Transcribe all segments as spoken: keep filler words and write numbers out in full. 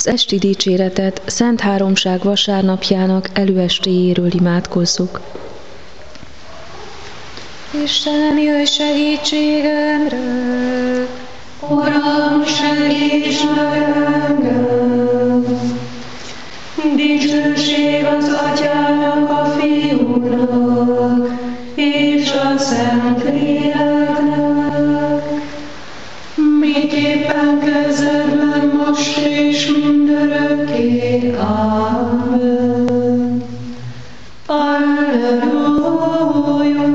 Az esti dicséretet Szent Háromság vasárnapjának előestéjéről imádkozzuk. Istenem, jöjj segítségemre! Uram, segíts meg engem! Dicsőség az Atyának, a Fiúnak és a Szentléleknek, miképpen kezdetben, most és mindörökké. Amen. Alleluja!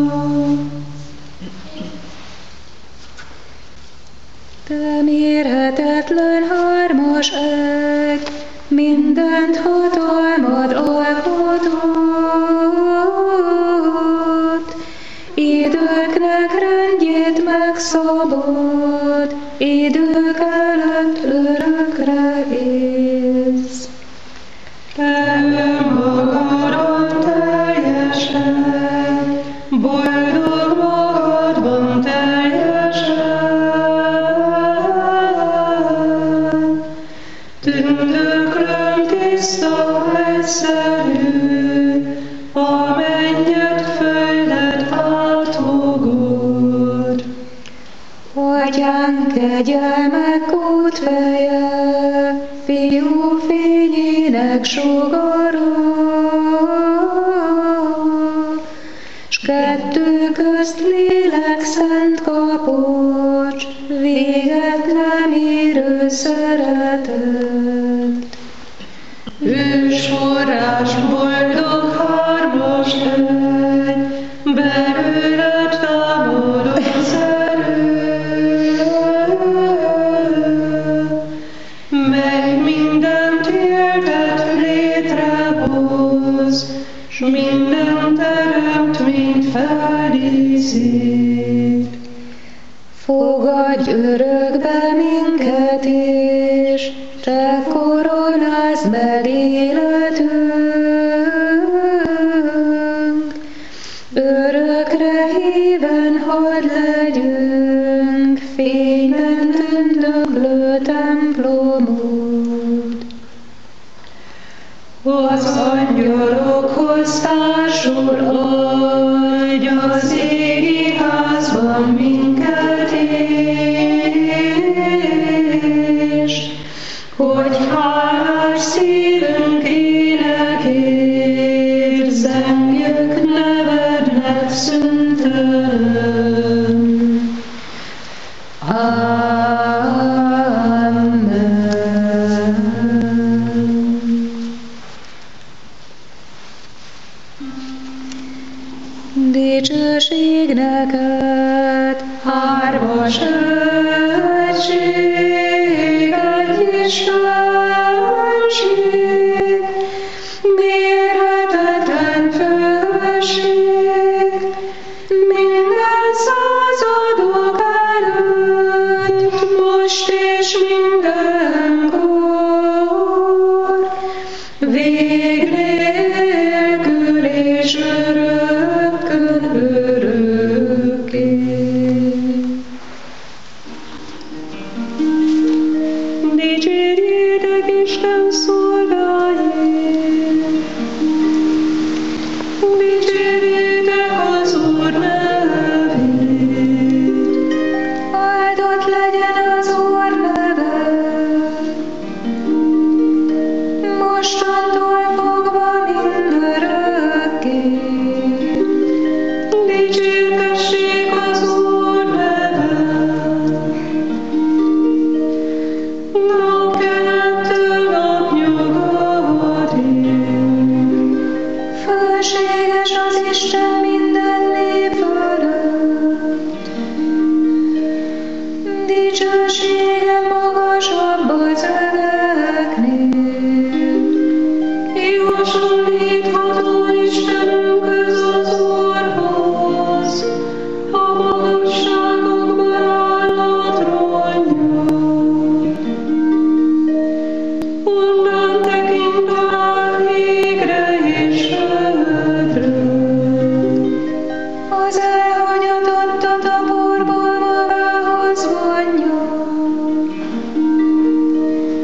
Te mérhetetlen hármas egy, mindent hatalmad alkotott, időknek rendjét megszabod, idők előtt örökre élsz. Te önmagadon teljesen, boldog magadban teljesen, tündöklöm tiszta, egyszerű, a mennyet, földet átfogod. Atyánk kegyelmek útfeje, Fiú fényének sugara, s kettő közt lélek szent kapocs, véget nem érő szeretet. Ős forrás, boldog hármas egy, belőled támad az erő, mely mindent éltet létrehoz, s minden teremtményt feldíszít. Fogadj örökbe minket is, te koronázd meg életünk, örökre híven hadd legyünk, fényben tündöklő templomod. Az angyalokhoz társul, adj az égi házban minket is, hogy hálás szívünk énekért zengjük nevednek szüntelen. Amen. Dicsőség neked, hármas egység, egy istenség, mérhetetlen fölség, minden századok előtt, most és mindenkor, vég nélkül és örökkön örökké. Dicsérjétek Isten szolgáit! Dicsérjétek az Úr nevét! Áldott legyen az Úr neve! Mostantól fogva mindörökké! Dicsértessék az Úr neve! Napkelettől napnyugatig, fölséges az Isten minden nép fölött. Dicsősége magasabb az ögeknél, ki hasonlítható Istenünkhöz az Úrhoz, a magasságokban áll a trónja. Onnan tekint tovább égre és földre, az elhanyatottat a porból magához vonja.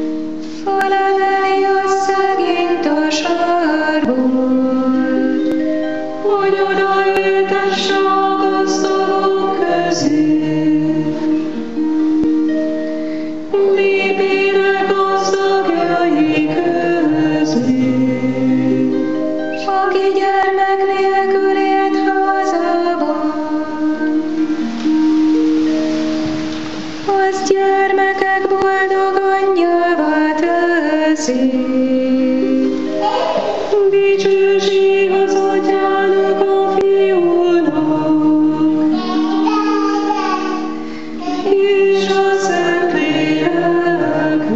boldog angyalvá teszi. Dicsőség az Atyának, a Fiúnak, és a Szentléleknek,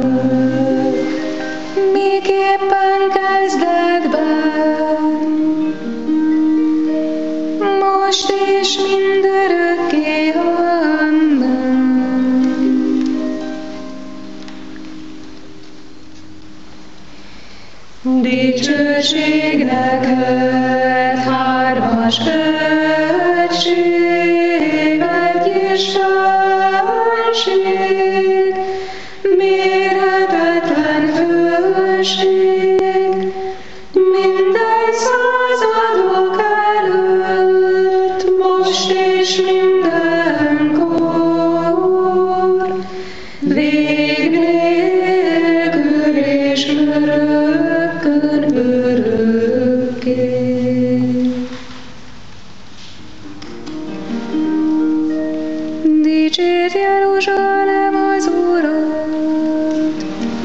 miképpen kezdetben, most és mindörökké. Amen. Dicsőség neked, hármas egység, egy és felség, mérhetetlen fölség, minden századok előtt, most és mindenkor, vég nélkül és örökkön örökké. Dicsérd Jeruzsálem az Urat,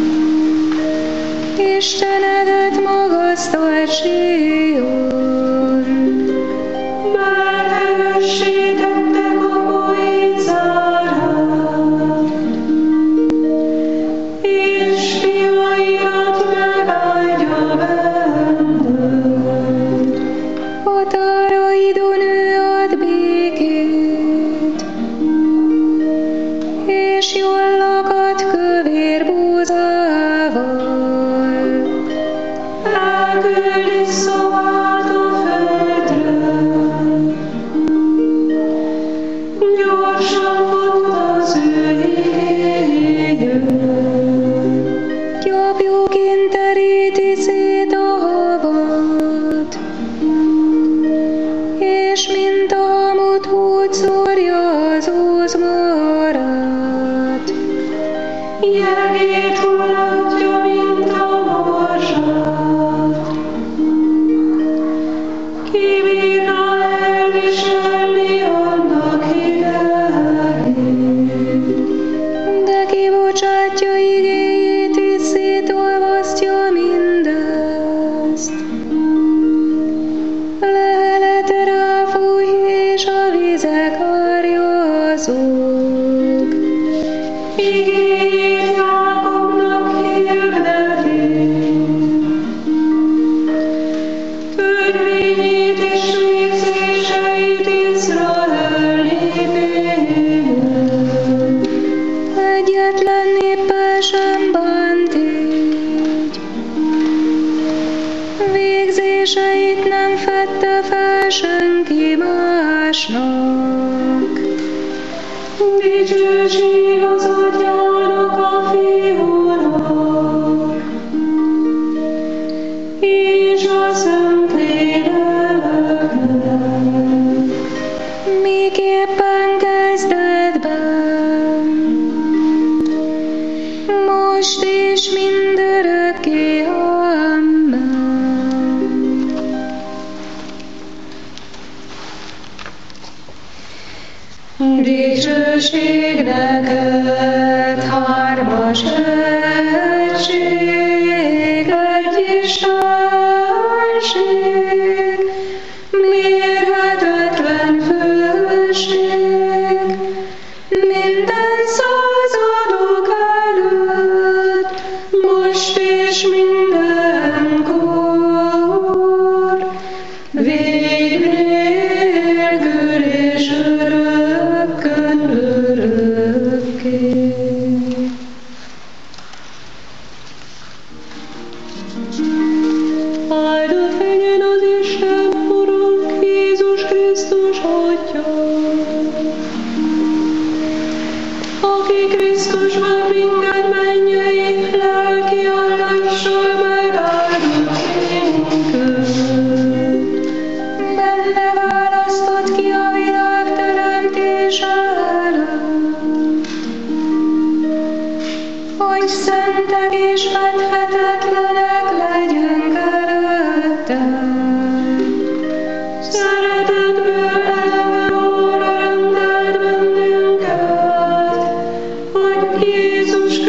Istenedet magasztald Sion, mert erősítettek a mai zárát, és fiairat megáldja benned. Határaidon ő ad békét, és jól lakat kövér búzával. Elküldi szavát a földre, gyorsan fut az ő igénye. Gyapjóként teríti szét a havat, és mint a hamut úgy szórja az ózmarát. Jegét hullatja, mint a morzsát, ki bírná elviselni annak hidegét, de kibocsátja igéjét, és szétolvasztja mindezt. Leheletre ráfúj, és a vizek árjazók. Igéjét Jákobnak hirdeti, törvényét és végzéseit Izrael népének. Egyetlen néppel sem bánt így, végzéseit nem fedte fel senki másnak. Dicsőség az Atyának, a Fiúnak, és a Szentléleknek, miképpen kezdetben, most és mindörökké. Amen. Dicsőség neked, hármas egység, egy és felség, mérhetetlen fölség, minden századok előtt, most és mindenkor, vég nélkül és örökkön örökké. Áldott legyen az Isten, Urunk, Jézus Krisztus Atya, aki Krisztusban minket mennyei lelki állással megáldott minket. Benne választott ki a világ teremtése előtt, hogy szentek és fedhetetlenek legyünk előtte. Szeretetből eleve arra rendelt bennünket, hogy Jézus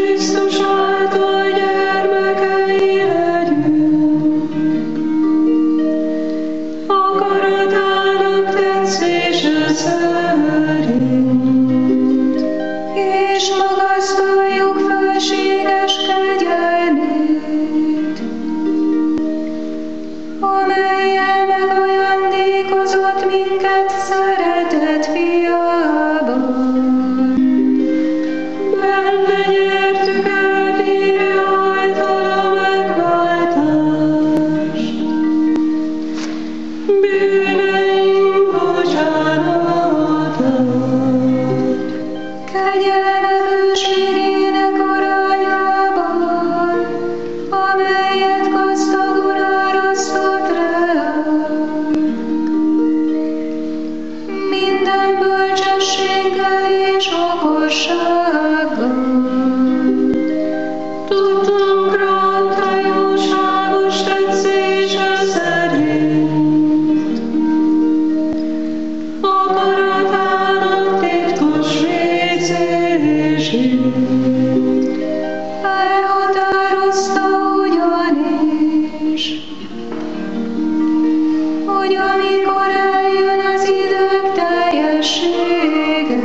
Kegyelme bőségének arányában, amelyet gazdagon árasztott ránk. Minden bölcsességgel és okossággal tudtunkra adta jóságos tetszése szerint. Akaratának titkos végzését elhatározta ugyanis, hogy amikor eljön az idők teljessége,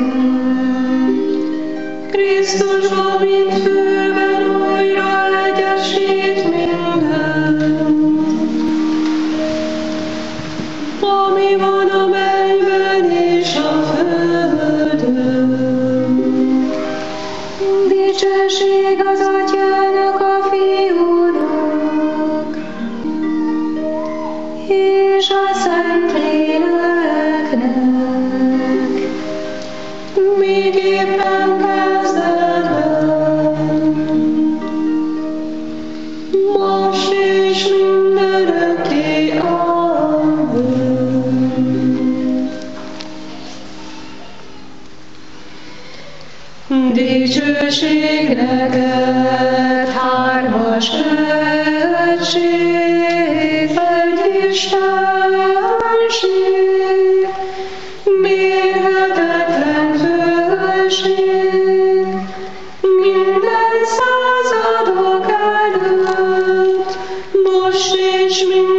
Krisztusban, mint főben újra egyesít mindent, ami van a mennyben és a földön. Dicsőség az Atyának, a Fiúnak és a Szentléleknek, még éppen kezdetben, most és mindörökké. Amen. Dicsőség neked, hármas egység, egy Istenség, mérhetetlen fölség, minden századok előtt, most és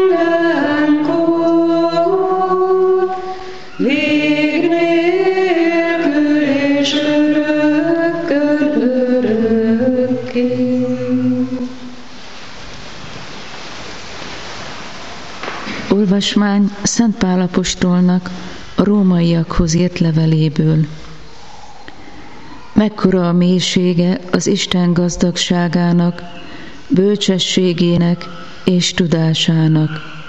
mindenkor, vég nélkül és örökkön örökké. Olvasmány Szent Pál apostolnak a rómaiakhoz írt leveléből. Mekkora a mélysége az Isten gazdagságának, bölcsességének és tudásának.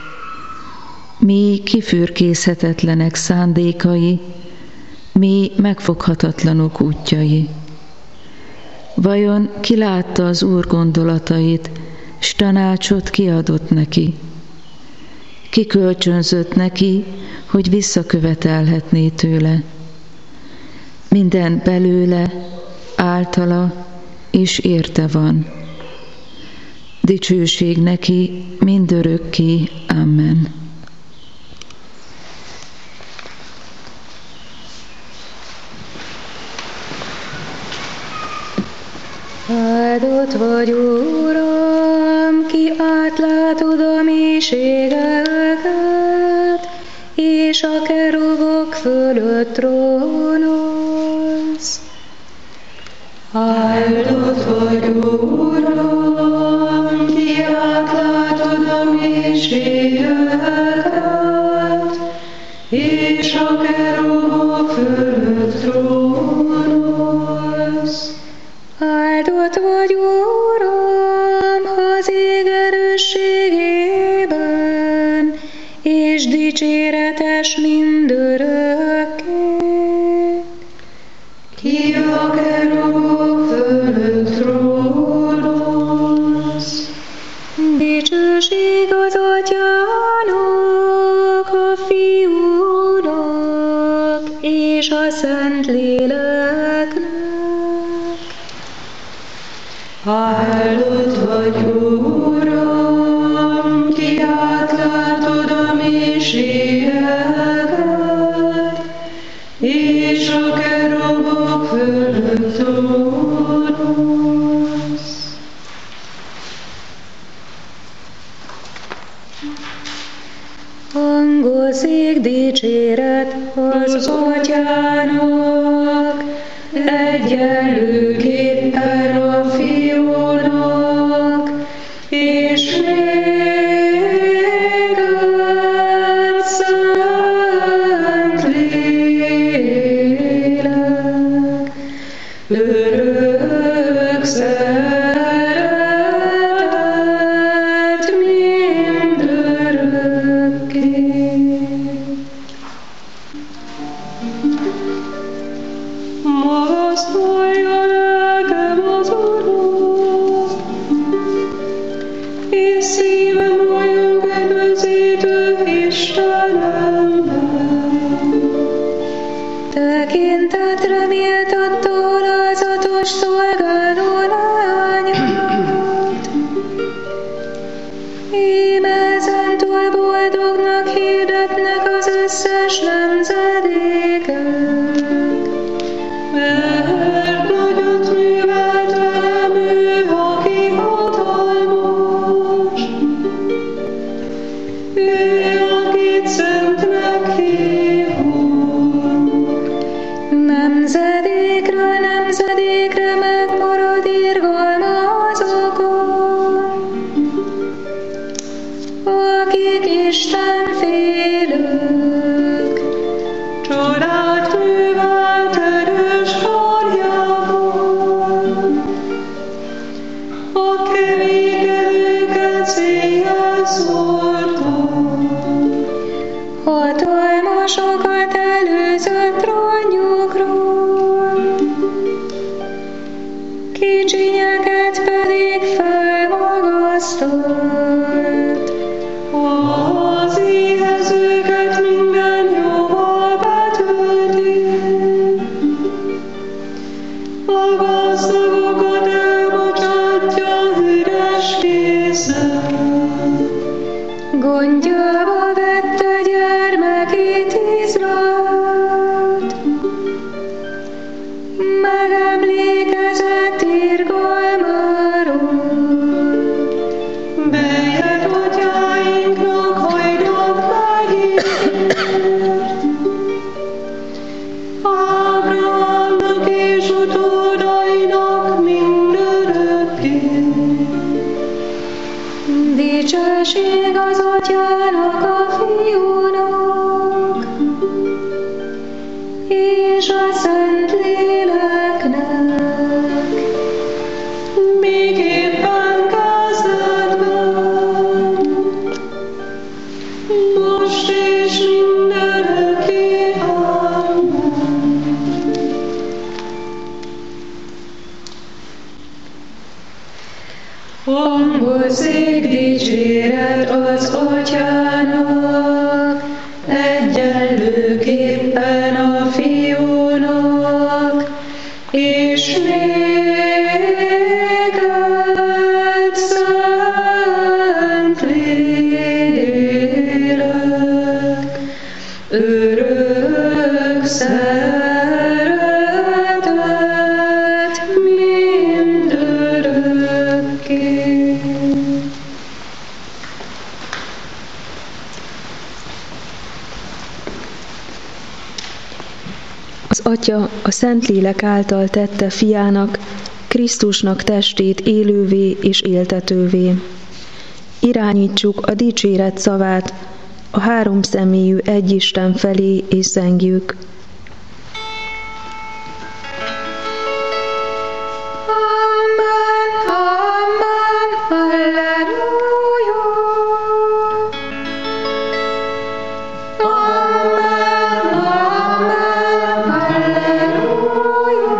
Mi kifürkészhetetlenek szándékai, mi megfoghatatlanok útjai. Vajon ki látta az Úr gondolatait, s tanácsot kiadott neki? Ki kölcsönzött neki, hogy visszakövetelhetné tőle? Minden belőle, általa és érte van. Dicsőség neki mindörökké. Amen. Áldott vagy, Uram, ki átlátod a mélységeket, és a kerubok fölött trónolsz. Áldott vagy, Uram, ki átlátod a mélységeket, és a kerubok fölött trónolsz. Áldott vagy, Uram, az ég erősségében, és dicséretes mindörökké. Ki a kerubok fölött trónolsz. Dicsőség az Atyának, a Fiúnak és a Szentléleknek. Áldott vagy, Uram, ki átlátod a mélységeket, és a kerubok fölött trónolsz. Hangozzék dicséret az Atyának, egyenlőképpen a Fiúnak, és néked, Szentlélek, örök szeretet mindörökké. magasztalja lelkem az Urat, és szívem halljuk üdvözítő Istenemben. Tekintetre méltatta alázatos szolgáló lányát. Íme ezentúl boldognak hirdetnek az összes nemzedékek. Mert nagyot művelt velem ő, aki hatalmas. Ő, akit szentnek hívunk. Nemzedékről nemzedékre megmarad irgalma azokon, akik Isten félők. Csodát művelt erős karjával, a kevékelőket széjjel szórta. Hatalmasokat előzött trónjukról, kicsinyeket pedig felmagasztott. Az éhezőket minden jóval betölti, a gazdagokat elbocsátja üres készen. Gondjába vette gyermekét Izraelt, megemlékezett irgalmáról. Melyet atyáinknak hajtott megígért, Ábrahámnak és utódainak mindörökké. Dicsőség az Atyának, a Fiúnak, és a Szentléleknek, Miképpen kezdetben, most és mindörökké. Amen. hangozzék dicséret az Atyának, egyenlőképpen a Fiúnak, és néked, Szentlélek, örök szeretet mindörökké. Az Atya a Szentlélek által tette Fiának, Krisztusnak testét élővé és éltetővé. Irányítsuk a dicséret szavát a háromszemélyű Egyisten felé és zengjük. Amen, amen, halleluja. Amen, amen, halleluja.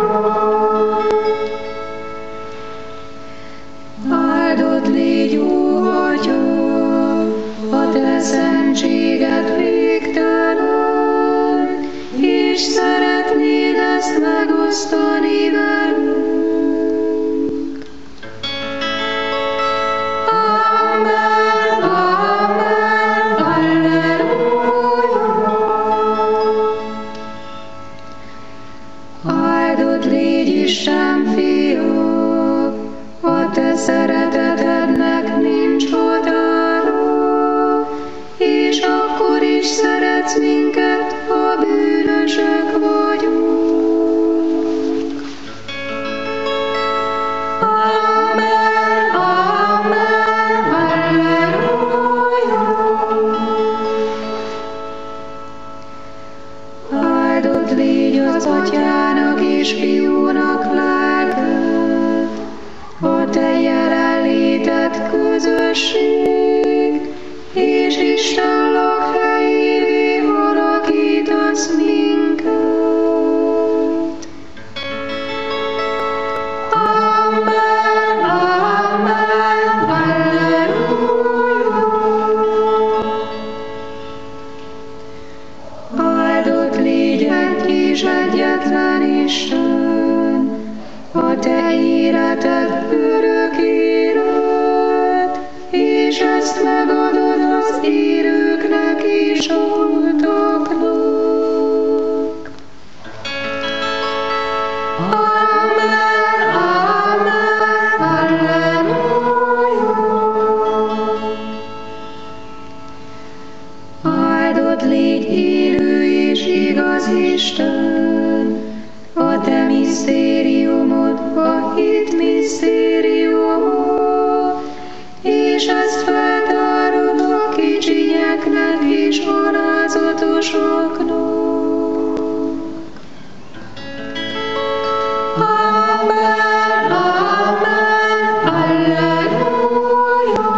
Áldott légy, ó Atya, a te szentséged végtelen, és szeretnéd ezt megosztani velünk. Amen, amen, halleluja. Áldott légy Isten Fia, a te szeretetednek nincs határa, és akkor is szeretsz minket, ha bűnösök vagyunk. Amen, amen, halleluja. Áldott légy az Atyának és Fiúnak lelke, a te jelenléted közösség, és Isten lakhelyévé alakítasz minket. te életed örök élet, és ezt megadod az élőknek és a holtaknak. Amen, amen, halleluja. Áldott légy élő és igaz Isten, a te misztériumod, a hit misztériuma, és ezt feltárod a kicsinyeknek és alázatosoknak. Amen, amen, halleluja.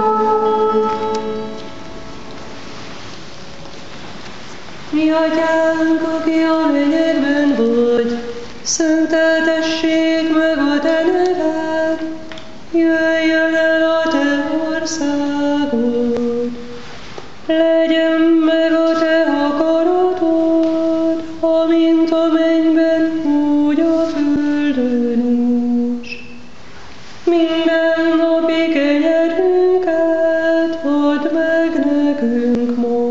Mi atyánk, aki a mennyekben vagy, szenteltessék meg a te neved, jöjjön el a te országod, legyen meg a te akaratod, amint a mennyben, úgy a földön is. Minden napi kenyerünket add meg nekünk ma,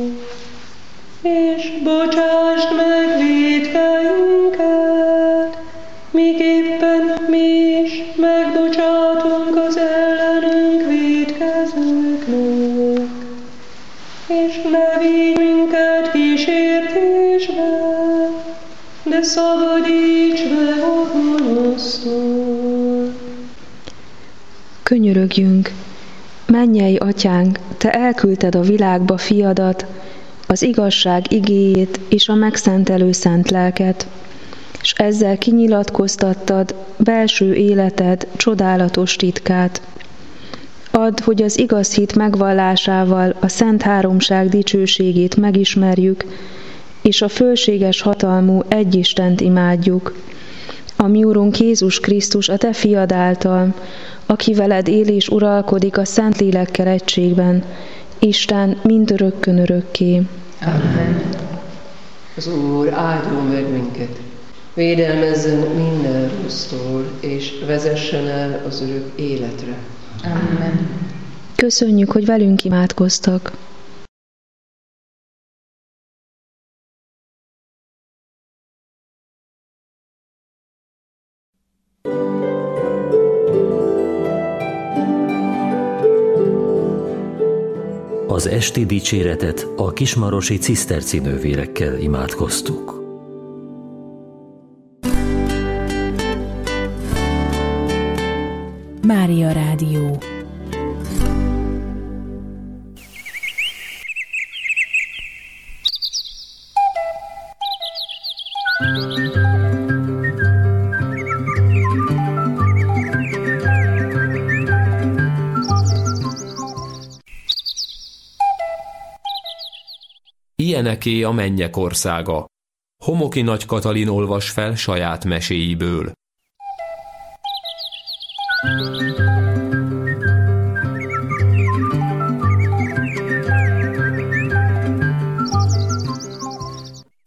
és bocsásd meg vétkeinket, miképpen mi is megbocsátunk az ellenünk vétkezőknek. És ne vigy minket kísértésbe, de szabadíts meg a gonosztól. Könyörögjünk! Mennyei Atyánk, te elküldted a világba fiadat, az igazság igéjét és a megszentelő szent lelket, és ezzel kinyilatkoztattad belső életed csodálatos titkát. Add, hogy az igaz hit megvallásával a Szent Háromság dicsőségét megismerjük, és a fölséges hatalmú egy Istent imádjuk. A mi Urunk Jézus Krisztus a te fiad által, aki veled él és uralkodik a Szentlélekkel egységben, Isten mindörökkön örökké. Amen. Az Úr áldjon meg minket, védelmezzen minden rossztól, és vezessen el az örök életre. Amen. Köszönjük, hogy velünk imádkoztak. Az esti dicséretet a kismarosi ciszterci nővérekkel imádkoztuk. Mária Rádió. Ilyeneké a mennyek országa. Homoki Nagy Katalin olvas fel saját meséiből.